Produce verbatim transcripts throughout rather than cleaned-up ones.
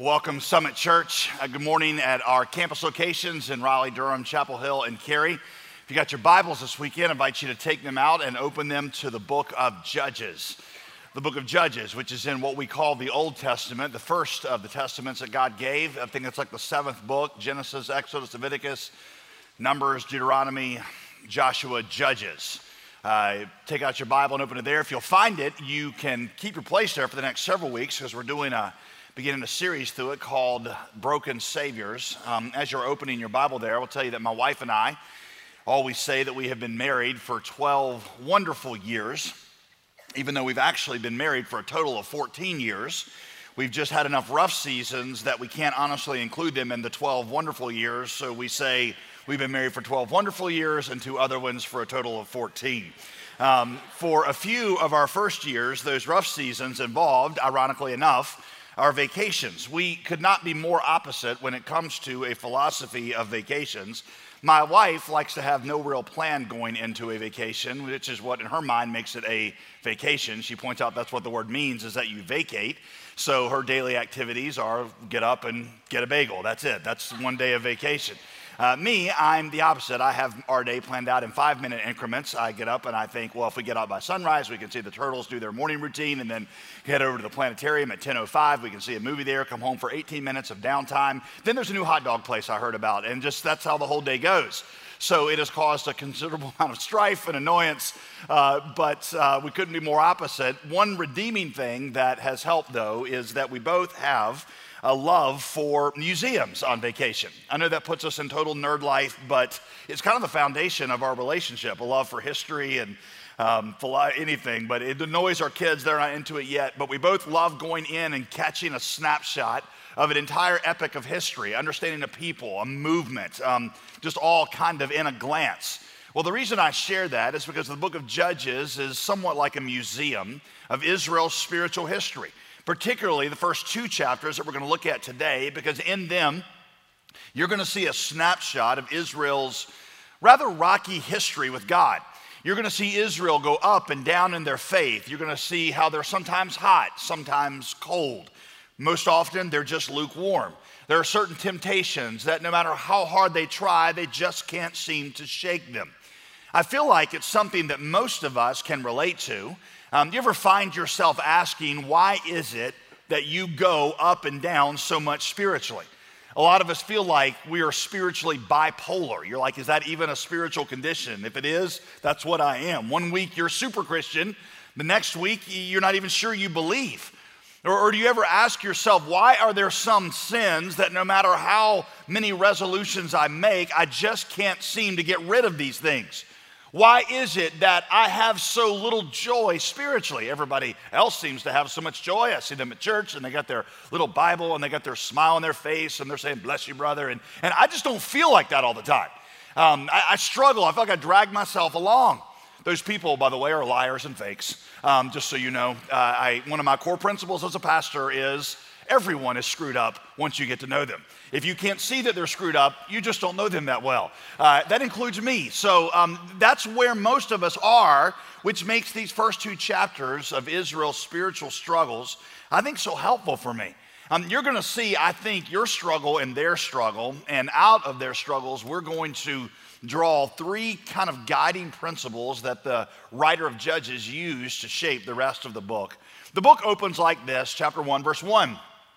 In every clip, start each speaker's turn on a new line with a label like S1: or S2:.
S1: Welcome, Summit Church. Uh, good morning at our campus locations in Raleigh, Durham, Chapel Hill, and Cary. If you got your Bibles this weekend, I invite you to take them out and open them to the book of Judges. The book of Judges, which is in what we call the Old Testament, the first of the testaments that God gave. I think it's like the seventh book: Genesis, Exodus, Leviticus, Numbers, Deuteronomy, Joshua, Judges. Uh, take out your Bible and open it there. If you'll find it, you can keep your place there for the next several weeks because we're doing a beginning a series through it called Broken Saviors. Um, as you're opening your Bible there, I will tell you that my wife and I always say that we have been married for twelve wonderful years, even though we've actually been married for a total of fourteen years. We've just had enough rough seasons that we can't honestly include them in the twelve wonderful years, so we say we've been married for twelve wonderful years and two other ones for a total of fourteen. Um, for a few of our first years, those rough seasons involved, ironically enough, our vacations. We could not be more opposite when it comes to a philosophy of vacations. My wife likes to have no real plan going into a vacation, which is what in her mind makes it a vacation. She points out that's what the word means, is that you vacate. So her daily activities are get up and get a bagel. That's it. That's one day of vacation. Uh, me, I'm the opposite. I have our day planned out in five-minute increments. I get up and I think, well, if we get out by sunrise, we can see the turtles do their morning routine and then head over to the planetarium at ten oh five. We can see a movie there, come home for eighteen minutes of downtime. Then there's a new hot dog place I heard about, and just that's how the whole day goes. So it has caused a considerable amount of strife and annoyance, uh, but uh, we couldn't be more opposite. One redeeming thing that has helped, though, is that we both have a love for museums on vacation. I know that puts us in total nerd life, but it's kind of the foundation of our relationship, a love for history and um, anything, but it annoys our kids. They're not into it yet, but we both love going in and catching a snapshot of an entire epic of history, understanding a people, a movement, um, just all kind of in a glance. Well, the reason I share that is because the book of Judges is somewhat like a museum of Israel's spiritual history, particularly the first two chapters that we're going to look at today, because in them, you're going to see a snapshot of Israel's rather rocky history with God. You're going to see Israel go up and down in their faith. You're going to see how they're sometimes hot, sometimes cold. Most often, they're just lukewarm. There are certain temptations that no matter how hard they try, they just can't seem to shake them. I feel like it's something that most of us can relate to. Um, do you ever find yourself asking, why is it that you go up and down so much spiritually? A lot of us feel like we are spiritually bipolar. You're like, is that even a spiritual condition? If it is, that's what I am. One week you're super Christian, the next week you're not even sure you believe. Or, or do you ever ask yourself, why are there some sins that no matter how many resolutions I make, I just can't seem to get rid of these things? Why is it that I have so little joy spiritually? Everybody else seems to have so much joy. I see them at church and they got their little Bible and they got their smile on their face and they're saying, bless you, brother. And, and I just don't feel like that all the time. Um, I, I struggle. I feel like I drag myself along. Those people, by the way, are liars and fakes. Um, just so you know, uh, I, one of my core principles as a pastor is everyone is screwed up once you get to know them. If you can't see that they're screwed up, you just don't know them that well. Uh, that includes me. So um, that's where most of us are, which makes these first two chapters of Israel's spiritual struggles, I think, so helpful for me. Um, you're going to see, I think, your struggle and their struggle, and out of their struggles, we're going to draw three kind of guiding principles that the writer of Judges used to shape the rest of the book. The book opens like this, chapter one, verse one.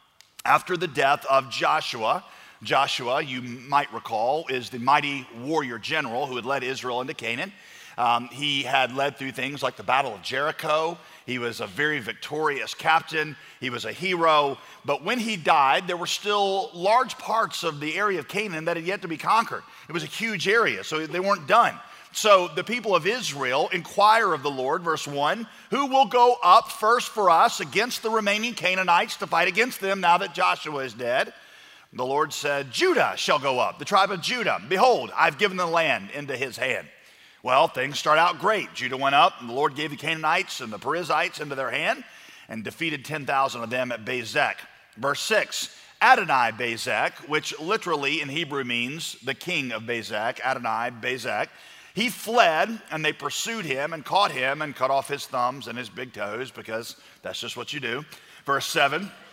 S1: After the death of Joshua, Joshua, you might recall, is the mighty warrior general who had led Israel into Canaan. Um, he had led through things like the Battle of Jericho. He was a very victorious captain. He was a hero. But when he died, there were still large parts of the area of Canaan that had yet to be conquered. It was a huge area, so they weren't done. So the people of Israel inquire of the Lord, verse one, who will go up first for us against the remaining Canaanites to fight against them now that Joshua is dead? The Lord said, Judah shall go up, the tribe of Judah. Behold, I've given the land into his hand. Well, things start out great. Judah went up, and the Lord gave the Canaanites and the Perizzites into their hand and defeated ten thousand of them at Bezek. Verse six, Adonai Bezek, which literally in Hebrew means the king of Bezek, Adonai Bezek, he fled, and they pursued him and caught him and cut off his thumbs and his big toes, because that's just what you do. Verse seven,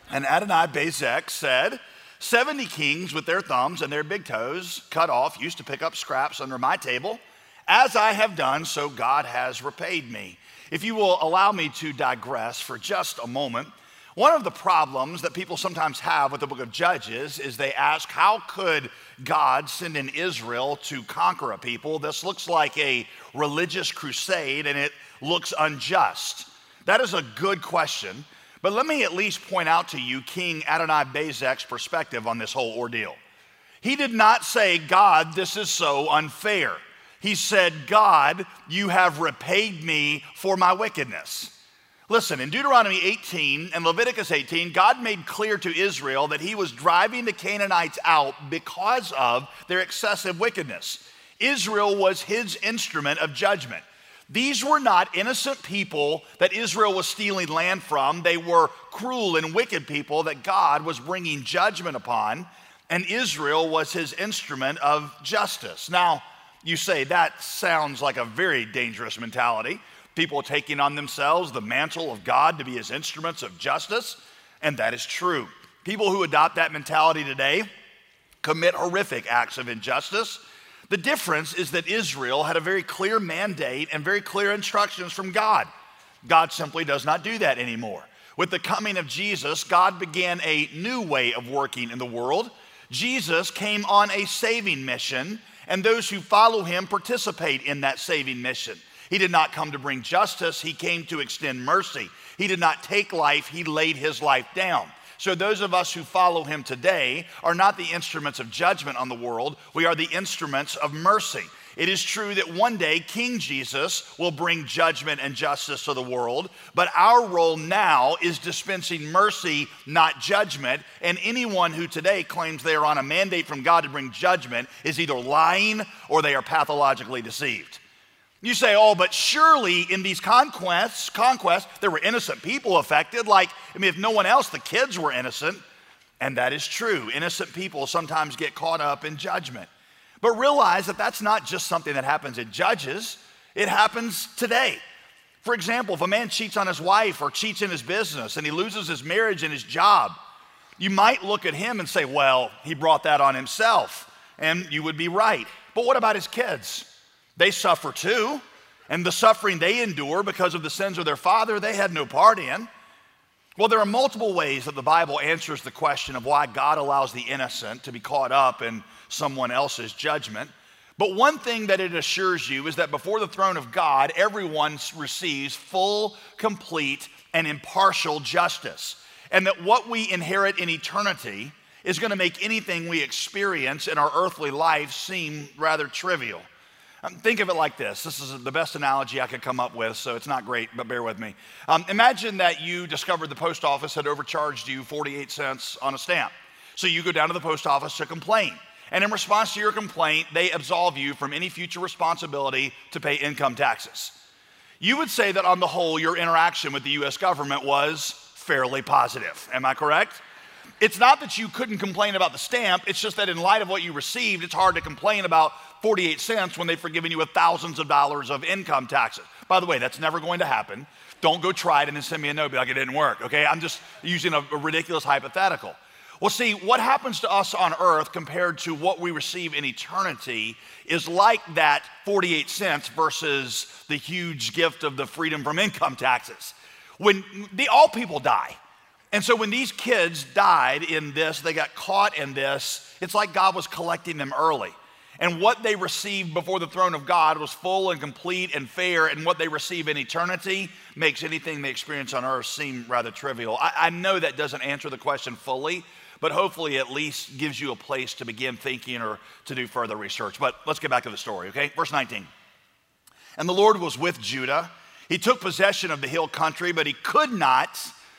S1: And Adonai-Bezek said, seventy kings with their thumbs and their big toes cut off used to pick up scraps under my table. As I have done, so God has repaid me. If you will allow me to digress for just a moment, one of the problems that people sometimes have with the book of Judges is they ask, how could God send in Israel to conquer a people? This looks like a religious crusade and it looks unjust. That is a good question, but let me at least point out to you King Adonai-Bezek's perspective on this whole ordeal. He did not say, God, this is so unfair. He said, God, you have repaid me for my wickedness. Listen, in Deuteronomy eighteen and Leviticus eighteen, God made clear to Israel that he was driving the Canaanites out because of their excessive wickedness. Israel was his instrument of judgment. These were not innocent people that Israel was stealing land from. They were cruel and wicked people that God was bringing judgment upon, and Israel was his instrument of justice. Now, you say that sounds like a very dangerous mentality. People taking on themselves the mantle of God to be his instruments of justice, and that is true. People who adopt that mentality today commit horrific acts of injustice. The difference is that Israel had a very clear mandate and very clear instructions from God. God simply does not do that anymore. With the coming of Jesus, God began a new way of working in the world. Jesus came on a saving mission, and those who follow him participate in that saving mission. He did not come to bring justice, he came to extend mercy. He did not take life, he laid his life down. So those of us who follow him today are not the instruments of judgment on the world, we are the instruments of mercy. It is true that one day King Jesus will bring judgment and justice to the world, but our role now is dispensing mercy, not judgment, and anyone who today claims they are on a mandate from God to bring judgment is either lying or they are pathologically deceived. You say, oh, but surely in these conquests, conquests, there were innocent people affected. Like, I mean, if no one else, the kids were innocent. And that is true. Innocent people sometimes get caught up in judgment. But realize that that's not just something that happens in Judges. It happens today. For example, if a man cheats on his wife or cheats in his business and he loses his marriage and his job, you might look at him and say, well, he brought that on himself. And you would be right. But what about his kids? They suffer too, and the suffering they endure because of the sins of their father, they had no part in. Well, there are multiple ways that the Bible answers the question of why God allows the innocent to be caught up in someone else's judgment. But one thing that it assures you is that before the throne of God, everyone receives full, complete, and impartial justice. And that what we inherit in eternity is going to make anything we experience in our earthly life seem rather trivial. Think of it like this. This is the best analogy I could come up with, so it's not great, but bear with me. Um, imagine that you discovered the post office had overcharged you forty-eight cents on a stamp. So you go down to the post office to complain. And in response to your complaint, they absolve you from any future responsibility to pay income taxes. You would say that on the whole, your interaction with the U S government was fairly positive. Am I correct? It's not that you couldn't complain about the stamp, it's just that in light of what you received, it's hard to complain about forty-eight cents when they've forgiven you with thousands of dollars of income taxes. By the way, that's never going to happen. Don't go try it and then send me a note, be like it didn't work, okay? I'm just using a, a ridiculous hypothetical. Well, see, what happens to us on earth compared to what we receive in eternity is like that forty-eight cents versus the huge gift of the freedom from income taxes. When the, all people die. And so when these kids died in this, they got caught in this, it's like God was collecting them early. And what they received before the throne of God was full and complete and fair, and what they receive in eternity makes anything they experience on earth seem rather trivial. I, I know that doesn't answer the question fully, but hopefully at least gives you a place to begin thinking or to do further research. But let's get back to the story, okay? Verse nineteen. And the Lord was with Judah. He took possession of the hill country, but he could not,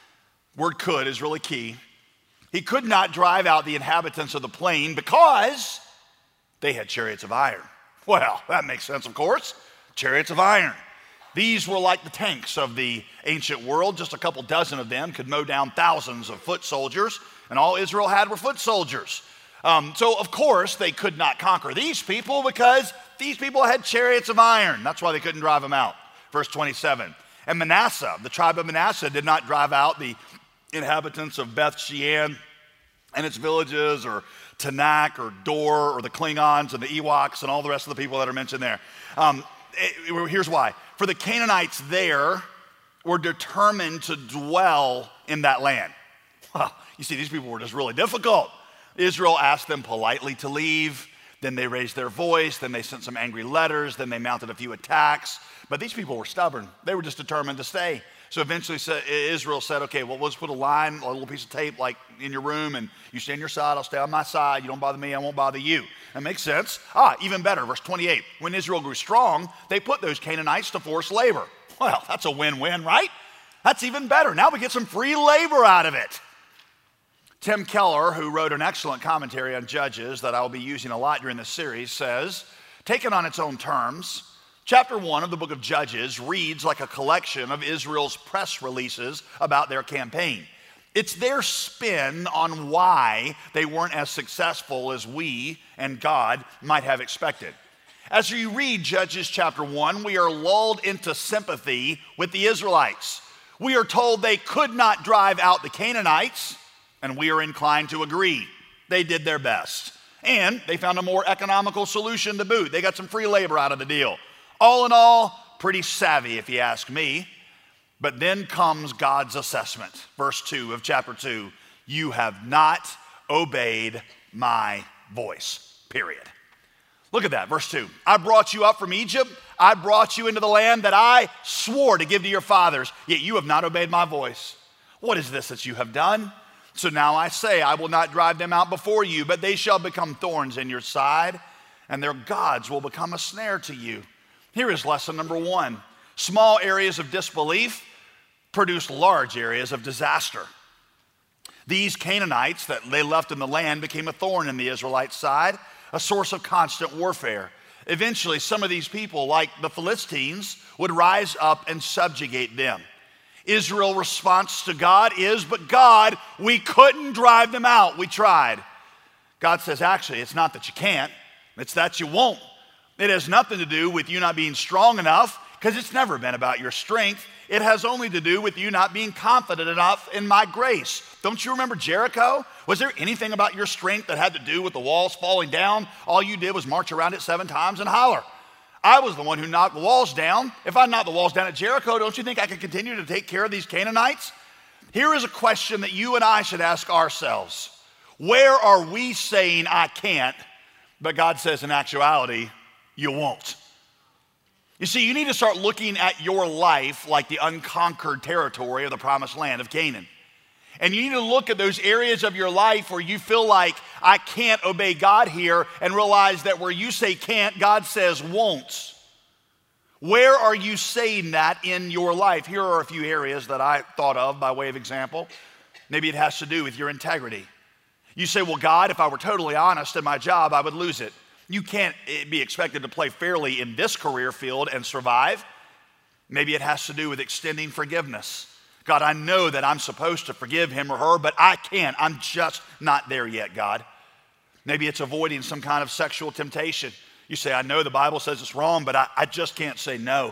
S1: word could is really key, he could not drive out the inhabitants of the plain because they had chariots of iron. Well, that makes sense, of course. Chariots of iron. These were like the tanks of the ancient world. Just a couple dozen of them could mow down thousands of foot soldiers, and all Israel had were foot soldiers. Um, so, of course, they could not conquer these people because these people had chariots of iron. That's why they couldn't drive them out. Verse twenty-seven. And Manasseh, the tribe of Manasseh, did not drive out the inhabitants of Beth Shean and its villages, or Tanakh or Dor, or the Klingons and the Ewoks and all the rest of the people that are mentioned there. Um, it, here's why. For the Canaanites there were determined to dwell in that land. Well, you see, these people were just really difficult. Israel asked them politely to leave. Then they raised their voice. Then they sent some angry letters. Then they mounted a few attacks. But these people were stubborn. They were just determined to stay. So eventually Israel said, okay, well, let's put a line, a little piece of tape like in your room, and you stay on your side, I'll stay on my side. You don't bother me, I won't bother you. That makes sense. Ah, even better, verse twenty-eight. When Israel grew strong, they put those Canaanites to forced labor. Well, that's a win-win, right? That's even better. Now we get some free labor out of it. Tim Keller, who wrote an excellent commentary on Judges that I'll be using a lot during this series, says, taken on its own terms, chapter one of the book of Judges reads like a collection of Israel's press releases about their campaign. It's their spin on why they weren't as successful as we and God might have expected. As you read Judges chapter one, we are lulled into sympathy with the Israelites. We are told they could not drive out the Canaanites, and we are inclined to agree. They did their best. And they found a more economical solution to boot. They got some free labor out of the deal. All in all, pretty savvy if you ask me. But then comes God's assessment. Verse two of chapter two, you have not obeyed my voice, period. Look at that, verse two. I brought you up from Egypt. I brought you into the land that I swore to give to your fathers, yet you have not obeyed my voice. What is this that you have done? So now I say, I will not drive them out before you, but they shall become thorns in your side, and their gods will become a snare to you. Here is lesson number one. Small areas of disbelief produce large areas of disaster. These Canaanites that they left in the land became a thorn in the Israelites' side, a source of constant warfare. Eventually, some of these people, like the Philistines, would rise up and subjugate them. Israel's response to God is, but God, we couldn't drive them out. We tried. God says, actually, it's not that you can't. It's that you won't. It has nothing to do with you not being strong enough, because it's never been about your strength. It has only to do with you not being confident enough in my grace. Don't you remember Jericho? Was there anything about your strength that had to do with the walls falling down? All you did was march around it seven times and holler. I was the one who knocked the walls down. If I knocked the walls down at Jericho, don't you think I could continue to take care of these Canaanites? Here is a question that you and I should ask ourselves. Where are we saying I can't, but God says in actuality, you won't? You see, you need to start looking at your life like the unconquered territory of the promised land of Canaan. And you need to look at those areas of your life where you feel like, I can't obey God here, and realize that where you say can't, God says won't. Where are you saying that in your life? Here are a few areas that I thought of by way of example. Maybe it has to do with your integrity. You say, well, God, if I were totally honest in my job, I would lose it. You can't be expected to play fairly in this career field and survive. Maybe it has to do with extending forgiveness. God, I know that I'm supposed to forgive him or her, but I can't. I'm just not there yet, God. Maybe it's avoiding some kind of sexual temptation. You say, I know the Bible says it's wrong, but I, I just can't say no.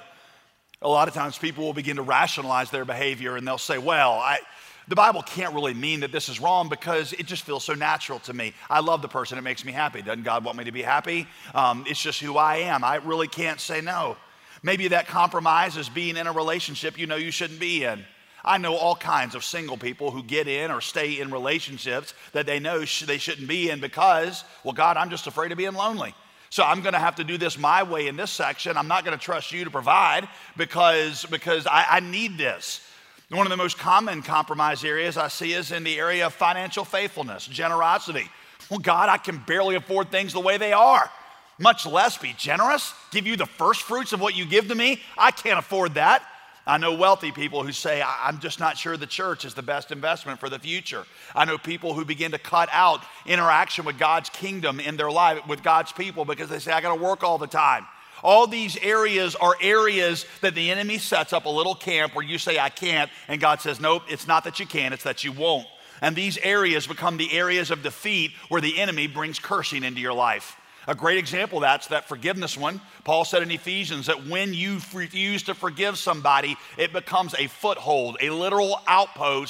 S1: A lot of times people will begin to rationalize their behavior, and they'll say, well, I, the Bible can't really mean that this is wrong because it just feels so natural to me. I love the person. It makes me happy. Doesn't God want me to be happy? Um, it's just who I am. I really can't say no. Maybe that compromise is being in a relationship you know you shouldn't be in. I know all kinds of single people who get in or stay in relationships that they know sh- they shouldn't be in because, well, God, I'm just afraid of being lonely. So I'm going to have to do this my way in this section. I'm not going to trust you to provide because, because I, I need this. One of the most common compromise areas I see is in the area of financial faithfulness, generosity. Well, God, I can barely afford things the way they are, much less be generous, give you the first fruits of what you give to me. I can't afford that. I know wealthy people who say, I'm just not sure the church is the best investment for the future. I know people who begin to cut out interaction with God's kingdom in their life, with God's people, because they say, I got to work all the time. All these areas are areas that the enemy sets up a little camp where you say, I can't, and God says, nope, it's not that you can, it's that you won't. And these areas become the areas of defeat where the enemy brings cursing into your life. A great example of that's that forgiveness one. Paul said in Ephesians that when you refuse to forgive somebody, it becomes a foothold, a literal outpost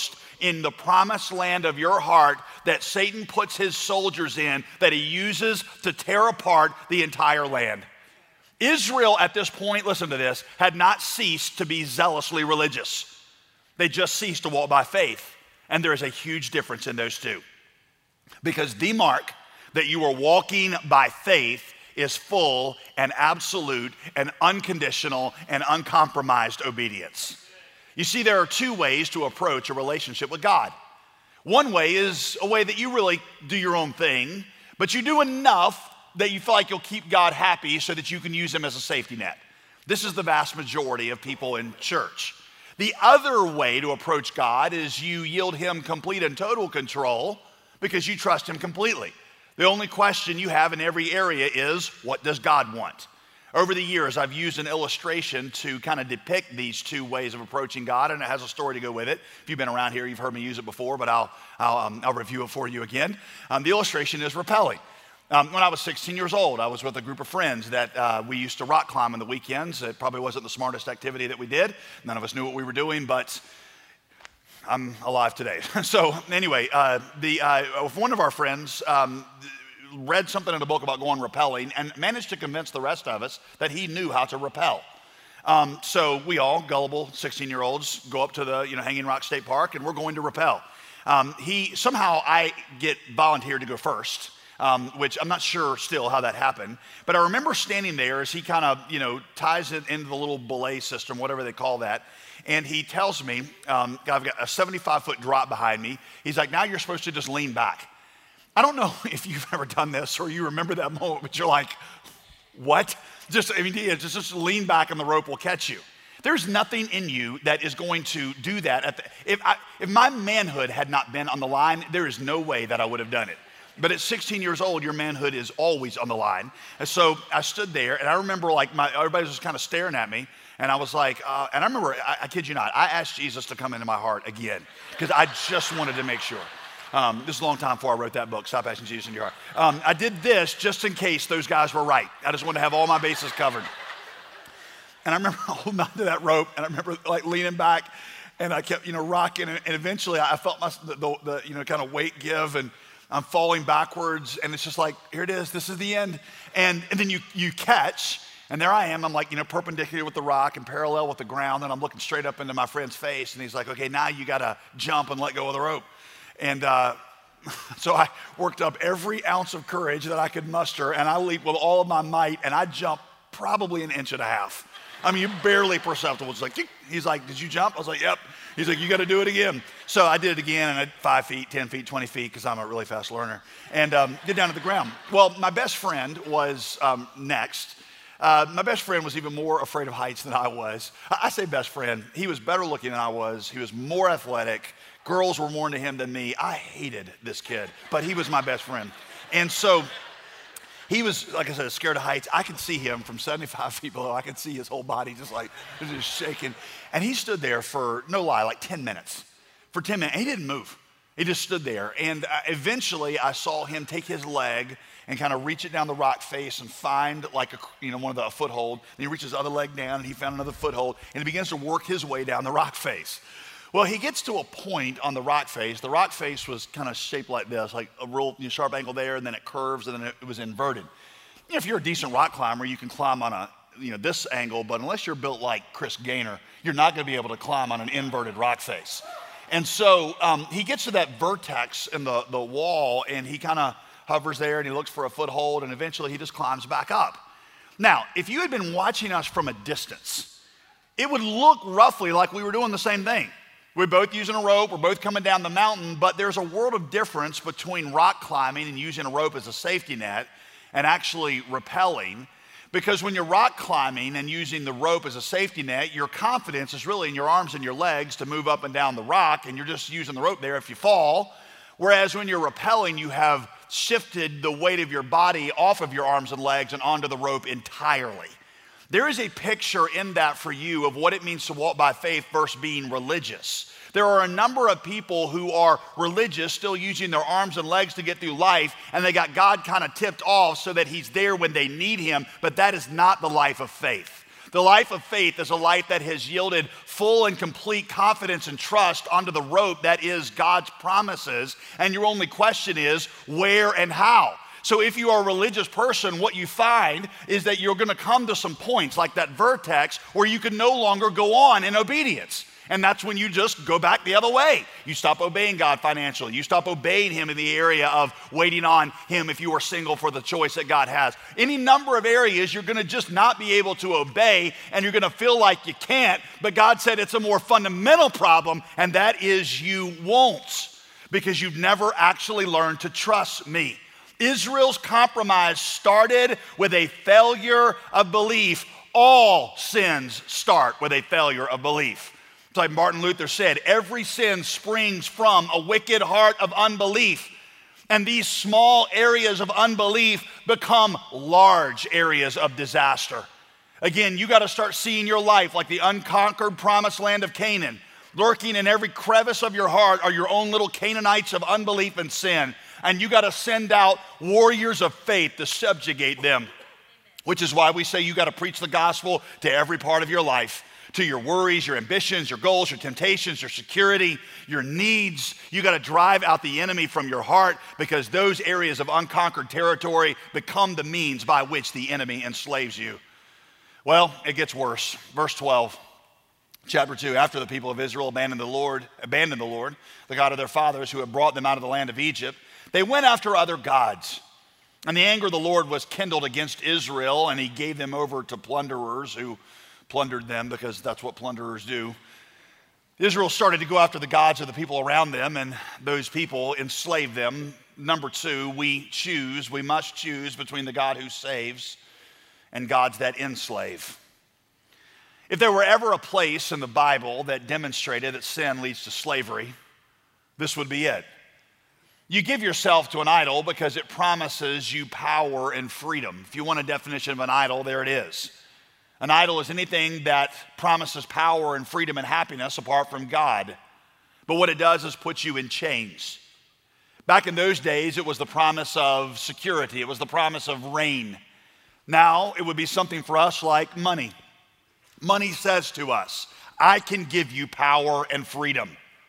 S1: in the promised land of your heart that Satan puts his soldiers in, that he uses to tear apart the entire land. Israel at this point, listen to this, had not ceased to be zealously religious. They just ceased to walk by faith. And there is a huge difference in those two. Because the mark that you are walking by faith is full and absolute and unconditional and uncompromised obedience. You see, there are two ways to approach a relationship with God. One way is a way that you really do your own thing, but you do enough that you feel like you'll keep God happy so that you can use him as a safety net. This is the vast majority of people in church. The other way to approach God is you yield him complete and total control because you trust him completely. The only question you have in every area is, what does God want? Over the years, I've used an illustration to kind of depict these two ways of approaching God, and it has a story to go with it. If you've been around here, you've heard me use it before, but I'll, I'll, um, I'll review it for you again. Um, the illustration is rappelling. Um, when I was sixteen years old, I was with a group of friends that uh, we used to rock climb on the weekends. It probably wasn't the smartest activity that we did. None of us knew what we were doing, but I'm alive today. So anyway, uh, the, uh, one of our friends um, read something in a book about going rappelling and managed to convince the rest of us that he knew how to rappel. Um, so we all, gullible sixteen-year-olds, go up to the you know Hanging Rock State Park and we're going to rappel. Um, he somehow I get volunteered to go first. Um, which I'm not sure still how that happened. But I remember standing there as he kind of, you know, ties it into the little belay system, whatever they call that. And he tells me, um, I've got a seventy-five foot drop behind me. He's like, now you're supposed to just lean back. I don't know if you've ever done this or you remember that moment, but you're like, what? Just, I mean, just, just lean back and the rope will catch you. There's nothing in you that is going to do that. At the, if, I, if my manhood had not been on the line, there is no way that I would have done it. But at sixteen years old, your manhood is always on the line. And so I stood there, and I remember like my everybody was just kind of staring at me, and I was like, uh, and I remember, I, I kid you not, I asked Jesus to come into my heart again because I just wanted to make sure. Um, this is a long time before I wrote that book, Stop Asking Jesus in Your Heart. Um, I did this just in case those guys were right. I just wanted to have all my bases covered. And I remember holding on to that rope, and I remember like leaning back, and I kept, you know, rocking, and, and eventually I felt my, the, the, the you know, kind of weight give, and I'm falling backwards, and it's just like, here it is, this is the end. And, and then you, you catch, and there I am, I'm like, you know, perpendicular with the rock and parallel with the ground, and I'm looking straight up into my friend's face, and he's like, okay, now you gotta jump and let go of the rope. And uh, so I worked up every ounce of courage that I could muster, and I leaped with all of my might, and I jumped probably an inch and a half. I mean, barely perceptible. It's like, he's like, did you jump? I was like, yep. He's like, you got to do it again. So I did it again, and at five feet, ten feet, twenty feet, because I'm a really fast learner, and um, get down to the ground. Well, my best friend was um, next. Uh, my best friend was even more afraid of heights than I was. I, I say best friend. He was better looking than I was. He was more athletic. Girls were more into him than me. I hated this kid, but he was my best friend. And so he was, like I said, scared of heights. I could see him from seventy-five feet below. I could see his whole body just like just shaking. And he stood there for, no lie, like ten minutes. For ten minutes. And he didn't move. He just stood there. And uh, eventually I saw him take his leg and kind of reach it down the rock face and find like a, you know, one of the a foothold. And he reaches his other leg down and he found another foothold. And he begins to work his way down the rock face. Well, he gets to a point on the rock face. The rock face was kind of shaped like this, like a real you know, sharp angle there, and then it curves, and then it, it was inverted. You know, if you're a decent rock climber, you can climb on a, you know, this angle, but unless you're built like Chris Gaynor, you're not going to be able to climb on an inverted rock face. And so um, he gets to that vertex in the, the wall, and he kind of hovers there, and he looks for a foothold, and eventually he just climbs back up. Now, if you had been watching us from a distance, it would look roughly like we were doing the same thing. We're both using a rope, we're both coming down the mountain, but there's a world of difference between rock climbing and using a rope as a safety net and actually rappelling. Because when you're rock climbing and using the rope as a safety net, your confidence is really in your arms and your legs to move up and down the rock, and you're just using the rope there if you fall. Whereas when you're rappelling, you have shifted the weight of your body off of your arms and legs and onto the rope entirely. There is a picture in that for you of what it means to walk by faith versus being religious. There are a number of people who are religious, still using their arms and legs to get through life, and they got God kind of tipped off so that he's there when they need him, but that is not the life of faith. The life of faith is a life that has yielded full and complete confidence and trust onto the rope that is God's promises. And your only question is, where and how? So if you are a religious person, what you find is that you're going to come to some points like that vertex where you can no longer go on in obedience. And that's when you just go back the other way. You stop obeying God financially. You stop obeying Him in the area of waiting on Him if you are single for the choice that God has. Any number of areas you're going to just not be able to obey, and you're going to feel like you can't. But God said it's a more fundamental problem, and that is you won't, because you've never actually learned to trust me. Israel's compromise started with a failure of belief. All sins start with a failure of belief. It's like Martin Luther said, every sin springs from a wicked heart of unbelief. And these small areas of unbelief become large areas of disaster. Again, you got to start seeing your life like the unconquered promised land of Canaan. Lurking in every crevice of your heart are your own little Canaanites of unbelief and sin. And you got to send out warriors of faith to subjugate them. Which is why we say you got to preach the gospel to every part of your life. To your worries, your ambitions, your goals, your temptations, your security, your needs. You got to drive out the enemy from your heart, because those areas of unconquered territory become the means by which the enemy enslaves you. Well, it gets worse. Verse twelve, chapter two, after the people of Israel abandoned the Lord, abandoned the Lord, the God of their fathers who had brought them out of the land of Egypt, they went after other gods. And the anger of the Lord was kindled against Israel, and He gave them over to plunderers who plundered them, because that's what plunderers do. Israel started to go after the gods of the people around them, and those people enslaved them. Number two, we choose, we must choose between the God who saves and gods that enslave. If there were ever a place in the Bible that demonstrated that sin leads to slavery, this would be it. You give yourself to an idol because it promises you power and freedom. If you want a definition of an idol, there it is. An idol is anything that promises power and freedom and happiness apart from God. But what it does is put you in chains. Back in those days, it was the promise of security. It was the promise of rain. Now, it would be something for us like money. Money says to us, I can give you power and freedom.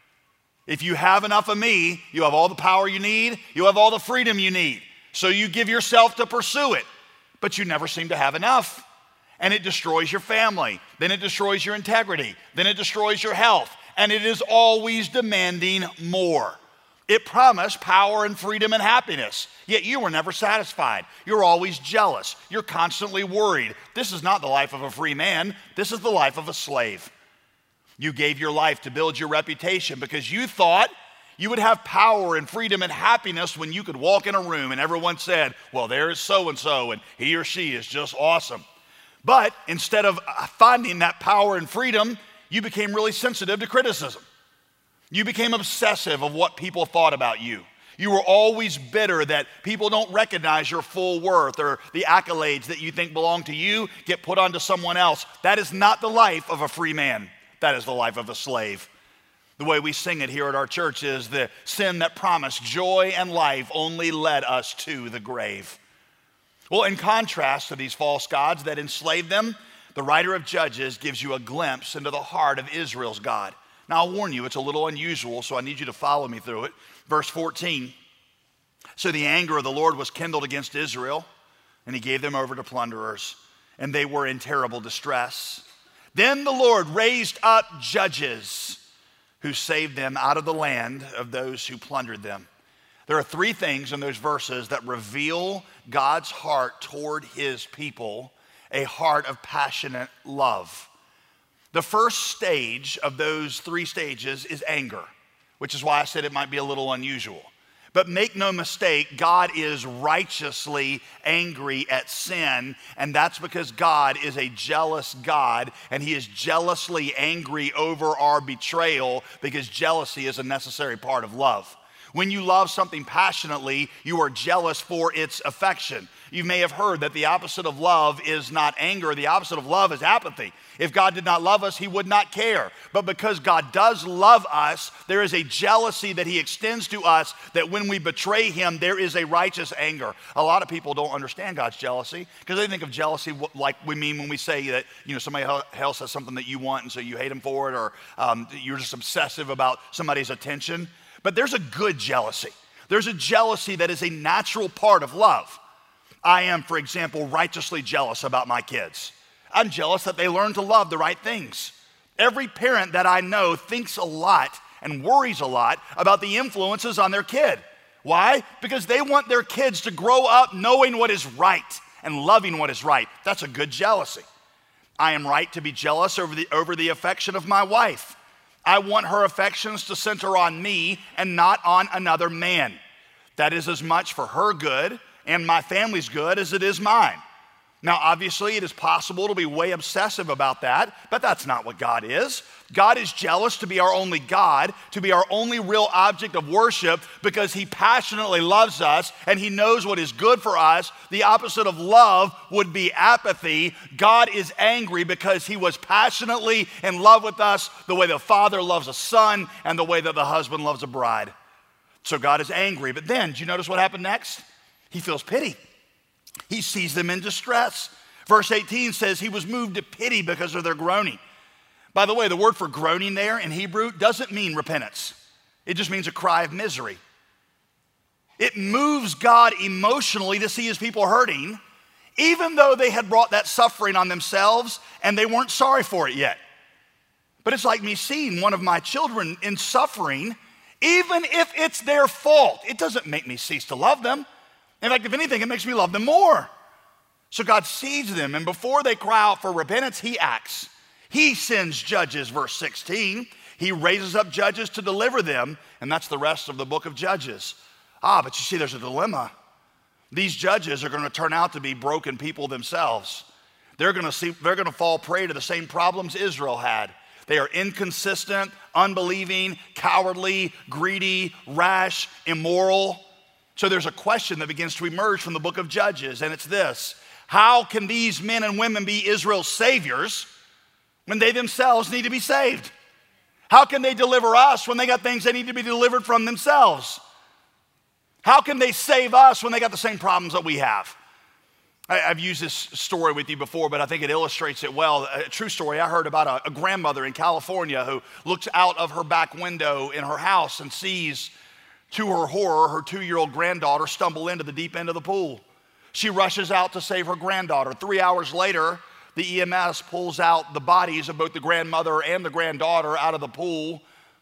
S1: If you have enough of me, you have all the power you need, you have all the freedom you need. So you give yourself to pursue it, but you never seem to have enough. And it destroys your family, then it destroys your integrity, then it destroys your health, and it is always demanding more. It promised power and freedom and happiness, yet you were never satisfied. You're always jealous. You're constantly worried. This is not the life of a free man. This is the life of a slave. You gave your life to build your reputation because you thought you would have power and freedom and happiness when you could walk in a room and everyone said, well, there's so-and-so, and he or she is just awesome. But instead of finding that power and freedom, you became really sensitive to criticism. You became obsessive of what people thought about you. You were always bitter that people don't recognize your full worth, or the accolades that you think belong to you get put onto someone else. That is not the life of a free man. That is the life of a slave. The way we sing it here at our church is the sin that promised joy and life only led us to the grave. Well, in contrast to these false gods that enslaved them, the writer of Judges gives you a glimpse into the heart of Israel's God. Now, I'll warn you, it's a little unusual, so I need you to follow me through it. Verse fourteen, so the anger of the Lord was kindled against Israel, and He gave them over to plunderers, and they were in terrible distress. Then the Lord raised up judges who saved them out of the land of those who plundered them. There are three things in those verses that reveal God's heart toward His people, a heart of passionate love. The first stage of those three stages is anger, which is why I said it might be a little unusual. But make no mistake, God is righteously angry at sin, and that's because God is a jealous God, and He is jealously angry over our betrayal, because jealousy is a necessary part of love. When you love something passionately, you are jealous for its affection. You may have heard that the opposite of love is not anger. The opposite of love is apathy. If God did not love us, he would not care. But because God does love us, there is a jealousy that he extends to us that when we betray him, there is a righteous anger. A lot of people don't understand God's jealousy because they think of jealousy like we mean when we say that, you know, somebody else has something that you want and so you hate them for it, or um, you're just obsessive about somebody's attention. But there's a good jealousy. There's a jealousy that is a natural part of love. I am, for example, righteously jealous about my kids. I'm jealous that they learn to love the right things. Every parent that I know thinks a lot and worries a lot about the influences on their kid. Why? Because they want their kids to grow up knowing what is right and loving what is right. That's a good jealousy. I am right to be jealous over the, over the affection of my wife. I want her affections to center on me and not on another man. That is as much for her good and my family's good as it is mine. Now, obviously, it is possible to be way obsessive about that, but that's not what God is. God is jealous to be our only God, to be our only real object of worship, because he passionately loves us and he knows what is good for us. The opposite of love would be apathy. God is angry because he was passionately in love with us the way the father loves a son and the way that the husband loves a bride. So God is angry. But then, do you notice what happened next? He feels pity. He sees them in distress. Verse eighteen says he was moved to pity because of their groaning. By the way, the word for groaning there in Hebrew doesn't mean repentance. It just means a cry of misery. It moves God emotionally to see his people hurting, even though they had brought that suffering on themselves and they weren't sorry for it yet. But it's like me seeing one of my children in suffering, even if it's their fault. It doesn't make me cease to love them. In fact, if anything, it makes me love them more. So God sees them, and before they cry out for repentance, he acts. He sends judges, verse sixteen. He raises up judges to deliver them, and that's the rest of the book of Judges. Ah, but you see, there's a dilemma. These judges are going to turn out to be broken people themselves. They're going to see, they're going to fall prey to the same problems Israel had. They are inconsistent, unbelieving, cowardly, greedy, rash, immoral. So there's a question that begins to emerge from the book of Judges, and it's this: how can these men and women be Israel's saviors when they themselves need to be saved? How can they deliver us when they got things they need to be delivered from themselves? How can they save us when they got the same problems that we have? I, I've used this story with you before, but I think it illustrates it well. A true story. I heard about a, a grandmother in California who looks out of her back window in her house and sees, to her horror, her two-year-old granddaughter stumble into the deep end of the pool. She rushes out to save her granddaughter. Three hours later, the E M S pulls out the bodies of both the grandmother and the granddaughter out of the pool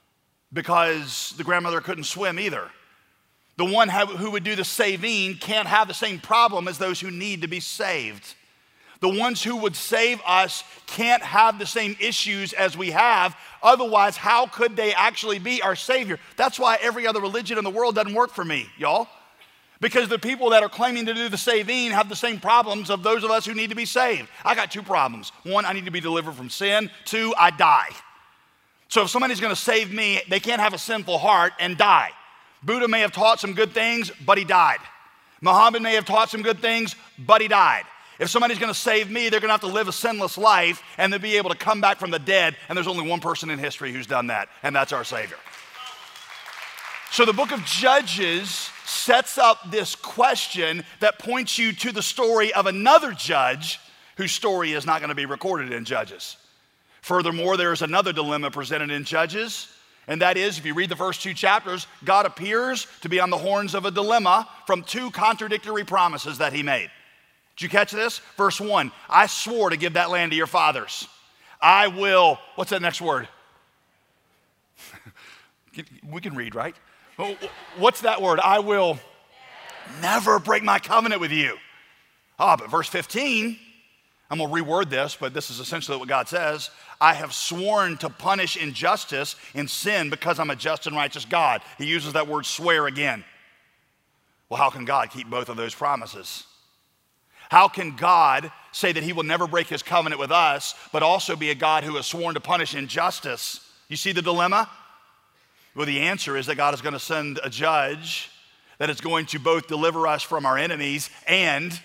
S1: because the grandmother couldn't swim either. The one who would do the saving can't have the same problem as those who need to be saved. The ones who would save us can't have the same issues as we have. Otherwise, how could they actually be our Savior? That's why every other religion in the world doesn't work for me, y'all. Because the people that are claiming to do the saving have the same problems of those of us who need to be saved. I got two problems. One, I need to be delivered from sin. Two, I die. So if somebody's going to save me, they can't have a sinful heart and die. Buddha may have taught some good things, but he died. Muhammad may have taught some good things, but he died. If somebody's going to save me, they're going to have to live a sinless life and then be able to come back from the dead. And there's only one person in history who's done that, and that's our Savior. So the book of Judges sets up this question that points you to the story of another judge whose story is not going to be recorded in Judges. Furthermore, there is another dilemma presented in Judges, and that is, if you read the first two chapters, God appears to be on the horns of a dilemma from two contradictory promises that he made. Did you catch this? Verse one, I swore to give that land to your fathers. I will, what's that next word? We can read, right? What's that word? I will never break my covenant with you. Ah, but verse fifteen, I'm going to reword this, but this is essentially what God says. I have sworn to punish injustice and sin because I'm a just and righteous God. He uses that word swear again. Well, how can God keep both of those promises? How can God say that he will never break his covenant with us, but also be a God who has sworn to punish injustice? You see the dilemma? Well, the answer is that God is going to send a judge that is going to both deliver us from our enemies and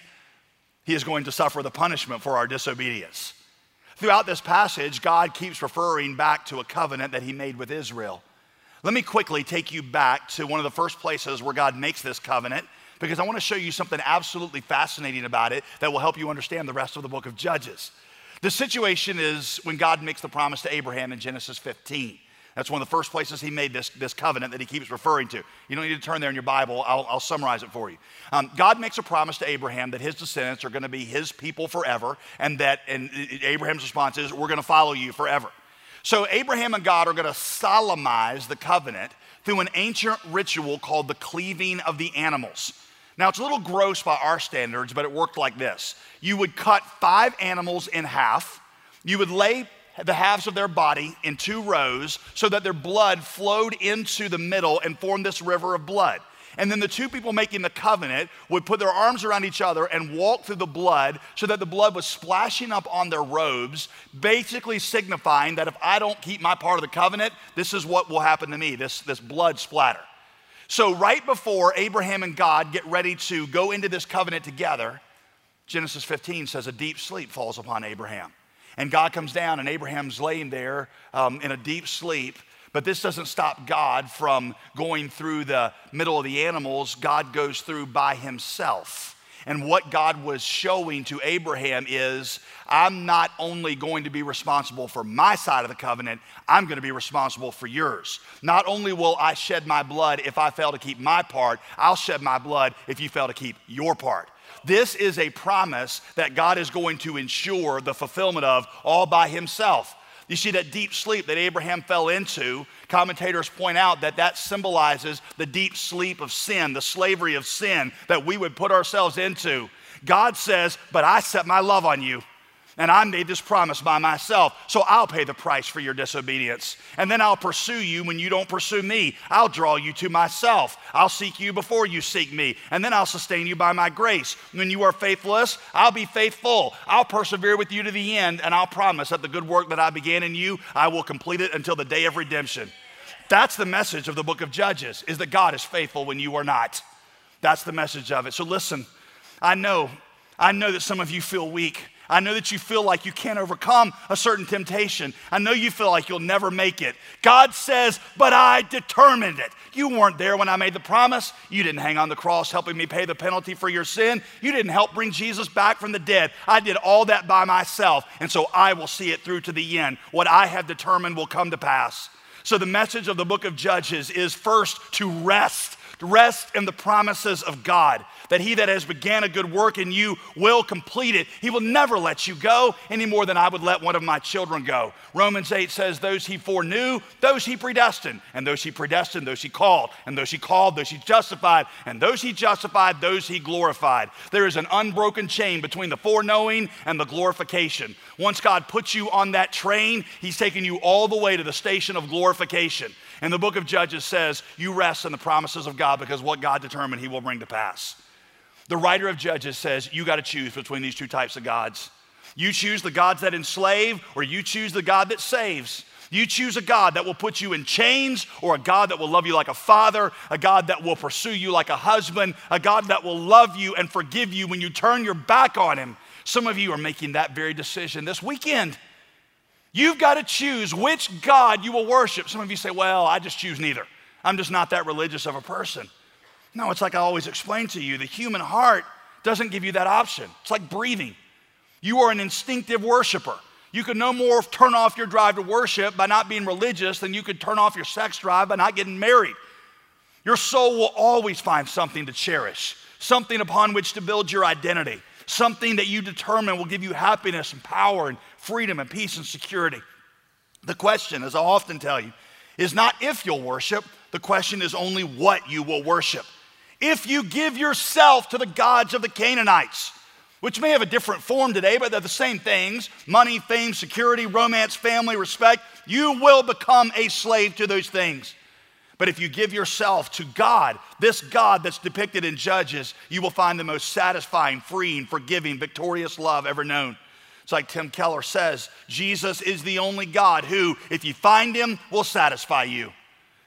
S1: he is going to suffer the punishment for our disobedience. Throughout this passage, God keeps referring back to a covenant that he made with Israel. Let me quickly take you back to one of the first places where God makes this covenant, because I want to show you something absolutely fascinating about it that will help you understand the rest of the book of Judges. The situation is when God makes the promise to Abraham in Genesis fifteen. That's one of the first places he made this, this covenant that he keeps referring to. You don't need to turn there in your Bible. I'll, I'll summarize it for you. Um, God makes a promise to Abraham that his descendants are going to be his people forever, and that and Abraham's response is, we're going to follow you forever. So Abraham and God are going to solemnize the covenant through an ancient ritual called the cleaving of the animals. Now, it's a little gross by our standards, but it worked like this. You would cut five animals in half. You would lay the halves of their body in two rows so that their blood flowed into the middle and formed this river of blood. And then the two people making the covenant would put their arms around each other and walk through the blood so that the blood was splashing up on their robes, basically signifying that if I don't keep my part of the covenant, this is what will happen to me, this, this blood splatter. So right before Abraham and God get ready to go into this covenant together, Genesis fifteen says a deep sleep falls upon Abraham. And God comes down and Abraham's laying there um, in a deep sleep. But this doesn't stop God from going through the middle of the animals. God goes through by himself. And what God was showing to Abraham is, I'm not only going to be responsible for my side of the covenant, I'm going to be responsible for yours. Not only will I shed my blood if I fail to keep my part, I'll shed my blood if you fail to keep your part. This is a promise that God is going to ensure the fulfillment of all by himself. You see, that deep sleep that Abraham fell into, commentators point out that that symbolizes the deep sleep of sin, the slavery of sin that we would put ourselves into. God says, but I set my love on you. And I made this promise by myself, so I'll pay the price for your disobedience. And then I'll pursue you when you don't pursue me. I'll draw you to myself. I'll seek you before you seek me. And then I'll sustain you by my grace. When you are faithless, I'll be faithful. I'll persevere with you to the end, and I'll promise that the good work that I began in you, I will complete it until the day of redemption. That's the message of the book of Judges, is that God is faithful when you are not. That's the message of it. So listen, I know, I know that some of you feel weak. I know that you feel like you can't overcome a certain temptation. I know you feel like you'll never make it. God says, but I determined it. You weren't there when I made the promise. You didn't hang on the cross helping me pay the penalty for your sin. You didn't help bring Jesus back from the dead. I did all that by myself, and so I will see it through to the end. What I have determined will come to pass. So the message of the book of Judges is first to rest. Rest in the promises of God, that he that has began a good work in you will complete it. He will never let you go any more than I would let one of my children go. Romans eight says, those he foreknew, those he predestined, and those he predestined, those he called, and those he called, those he justified, and those he justified, those he glorified. There is an unbroken chain between the foreknowing and the glorification. Once God puts you on that train, he's taking you all the way to the station of glorification. And the book of Judges says, you rest in the promises of God because what God determined he will bring to pass. The writer of Judges says, you got to choose between these two types of gods. You choose the gods that enslave, or you choose the God that saves. You choose a God that will put you in chains, or a God that will love you like a father, a God that will pursue you like a husband, a God that will love you and forgive you when you turn your back on him. Some of you are making that very decision this weekend. You've got to choose which God you will worship. Some of you say, well, I just choose neither. I'm just not that religious of a person. No, it's like I always explain to you, the human heart doesn't give you that option. It's like breathing. You are an instinctive worshiper. You could no more turn off your drive to worship by not being religious than you could turn off your sex drive by not getting married. Your soul will always find something to cherish, something upon which to build your identity, something that you determine will give you happiness and power and freedom and peace and security. The question, as I often tell you, is not if you'll worship. The question is only what you will worship. If you give yourself to the gods of the Canaanites, which may have a different form today, but they're the same things, money, fame, security, romance, family, respect, you will become a slave to those things. But if you give yourself to God, this God that's depicted in Judges, you will find the most satisfying, freeing, forgiving, victorious love ever known. It's like Tim Keller says, Jesus is the only God who, if you find him, will satisfy you.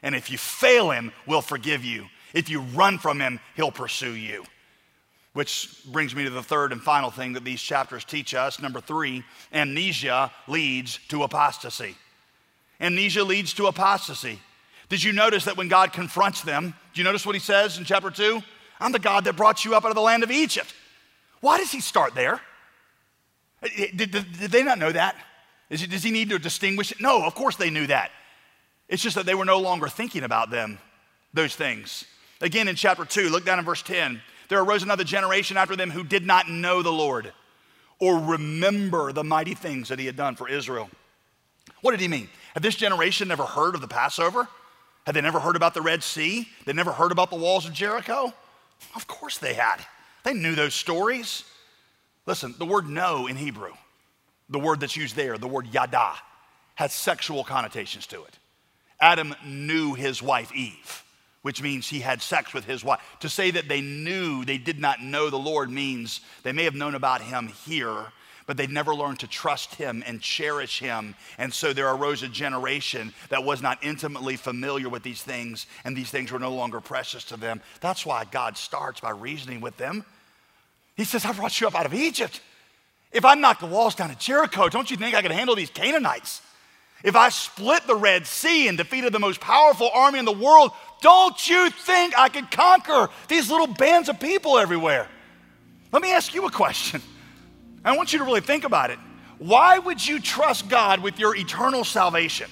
S1: And if you fail him, we'll forgive you. If you run from him, he'll pursue you. Which brings me to the third and final thing that these chapters teach us. Number three, amnesia leads to apostasy. Amnesia leads to apostasy. Did you notice that when God confronts them, do you notice what he says in chapter two? I'm the God that brought you up out of the land of Egypt. Why does he start there? Did, did, did they not know that? Is, does he need to distinguish it? No, of course they knew that. It's just that they were no longer thinking about them, those things. Again, in chapter two, look down in verse ten. There arose another generation after them who did not know the Lord or remember the mighty things that he had done for Israel. What did he mean? Had this generation never heard of the Passover? Had they never heard about the Red Sea? They never heard about the walls of Jericho? Of course they had. They knew those stories. Listen, the word know in Hebrew, the word that's used there, the word yada, has sexual connotations to it. Adam knew his wife Eve, which means he had sex with his wife. To say that they knew they did not know the Lord means they may have known about him here, but they'd never learned to trust him and cherish him. And so there arose a generation that was not intimately familiar with these things, and these things were no longer precious to them. That's why God starts by reasoning with them. He says, I brought you up out of Egypt. If I knock the walls down at Jericho, don't you think I can handle these Canaanites? If I split the Red Sea and defeated the most powerful army in the world, don't you think I could conquer these little bands of people everywhere? Let me ask you a question. I want you to really think about it. Why would you trust God with your eternal salvation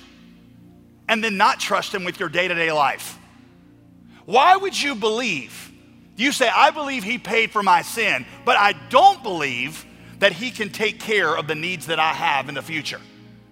S1: and then not trust him with your day-to-day life? Why would you believe? You say, I believe he paid for my sin, but I don't believe that he can take care of the needs that I have in the future.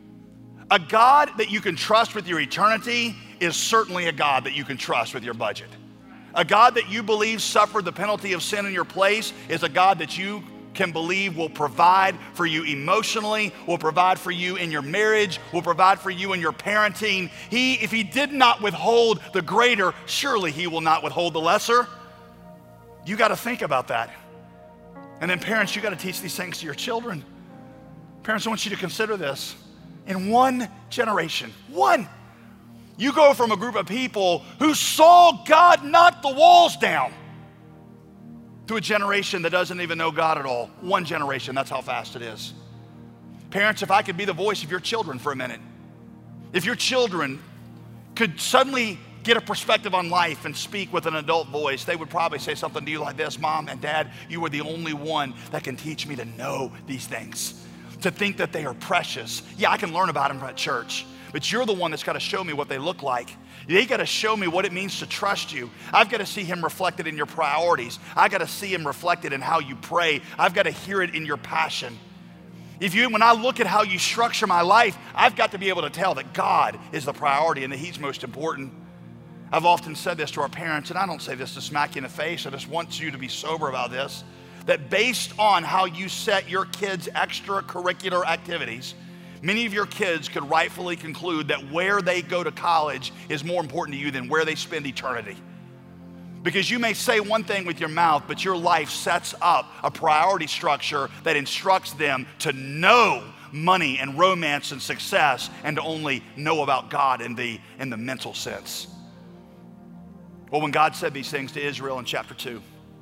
S1: A God that you can trust with your eternity is certainly a God that you can trust with your budget. A God that you believe suffered the penalty of sin in your place is a God that you can believe will provide for you emotionally, will provide for you in your marriage, will provide for you in your parenting. He, if he did not withhold the greater, surely he will not withhold the lesser. You got to think about that. And then parents, you got to teach these things to your children. Parents, I want you to consider this. In one generation, one, you go from a group of people who saw God knock the walls down to a generation that doesn't even know God at all. One generation, that's how fast it is. Parents, if I could be the voice of your children for a minute, if your children could suddenly get a perspective on life and speak with an adult voice, they would probably say something to you like this: Mom and Dad, you are the only one that can teach me to know these things, to think that they are precious. Yeah, I can learn about them at church, but you're the one that's got to show me what they look like. They got to show me what it means to trust you. I've got to see him reflected in your priorities. I've got to see him reflected in how you pray. I've got to hear it in your passion. If you, when I look at how you structure my life, I've got to be able to tell that God is the priority and that he's most important. I've often said this to our parents, and I don't say this to smack you in the face. I just want you to be sober about this. That based on how you set your kids' extracurricular activities, many of your kids could rightfully conclude that where they go to college is more important to you than where they spend eternity. Because you may say one thing with your mouth, but your life sets up a priority structure that instructs them to know money and romance and success and to only know about God in the, in the mental sense. Well, when God said these things to Israel in chapter two,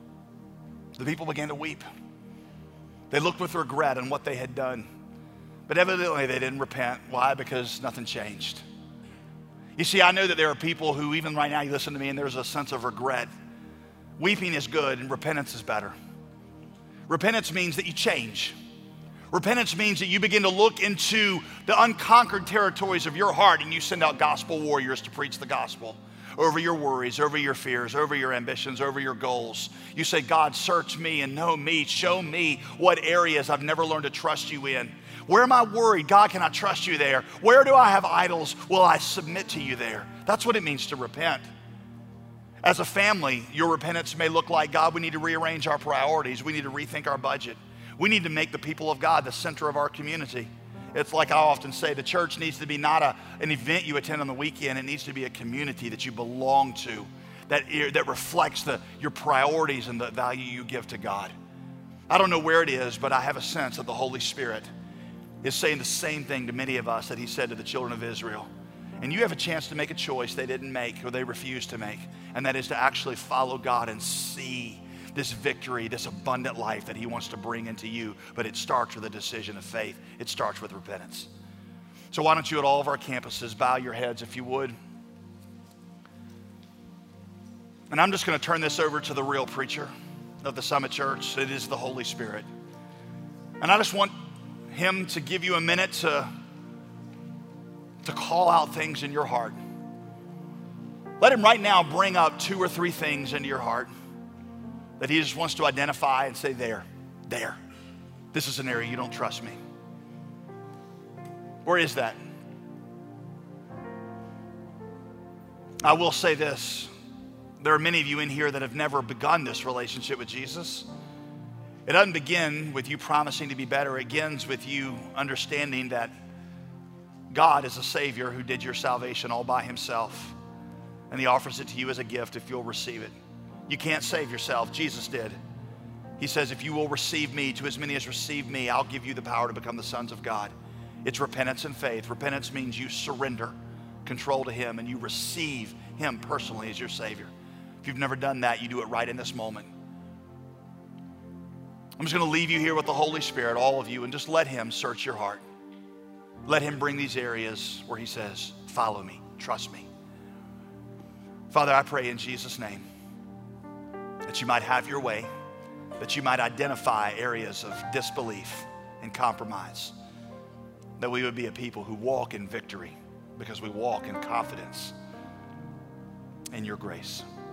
S1: the people began to weep. They looked with regret on what they had done. But evidently they didn't repent. Why? Because nothing changed. You see, I know that there are people who even right now you listen to me and there's a sense of regret. Weeping is good and repentance is better. Repentance means that you change. Repentance means that you begin to look into the unconquered territories of your heart and you send out gospel warriors to preach the gospel over your worries, over your fears, over your ambitions, over your goals. You say, God, search me and know me. Show me what areas I've never learned to trust you in. Where am I worried? God, can I trust you there? Where do I have idols? Will I submit to you there? That's what it means to repent. As a family, your repentance may look like, God, we need to rearrange our priorities. We need to rethink our budget. We need to make the people of God the center of our community. It's like I often say, the church needs to be not a, an event you attend on the weekend. It needs to be a community that you belong to, that, that reflects the, your priorities and the value you give to God. I don't know where it is, but I have a sense that the Holy Spirit is saying the same thing to many of us that he said to the children of Israel. And you have a chance to make a choice they didn't make or they refused to make, and that is to actually follow God and see this victory, this abundant life that he wants to bring into you. But it starts with a decision of faith. It starts with repentance. So why don't you at all of our campuses bow your heads if you would. And I'm just going to turn this over to the real preacher of the Summit Church. It is the Holy Spirit. And I just want him to give you a minute to, to call out things in your heart. Let him right now bring up two or three things into your heart that he just wants to identify and say, there, there. This is an area you don't trust me. Where is that? I will say this. There are many of you in here that have never begun this relationship with Jesus. It doesn't begin with you promising to be better. It begins with you understanding that God is a Savior who did your salvation all by himself. And he offers it to you as a gift if you'll receive it. You can't save yourself. Jesus did. He says, if you will receive me, to as many as receive me, I'll give you the power to become the sons of God. It's repentance and faith. Repentance means you surrender control to him and you receive him personally as your Savior. If you've never done that, you do it right in this moment. I'm just going to leave you here with the Holy Spirit, all of you, and just let him search your heart. Let him bring these areas where he says, follow me, trust me. Father, I pray in Jesus' name that you might have your way, that you might identify areas of disbelief and compromise, that we would be a people who walk in victory because we walk in confidence in your grace.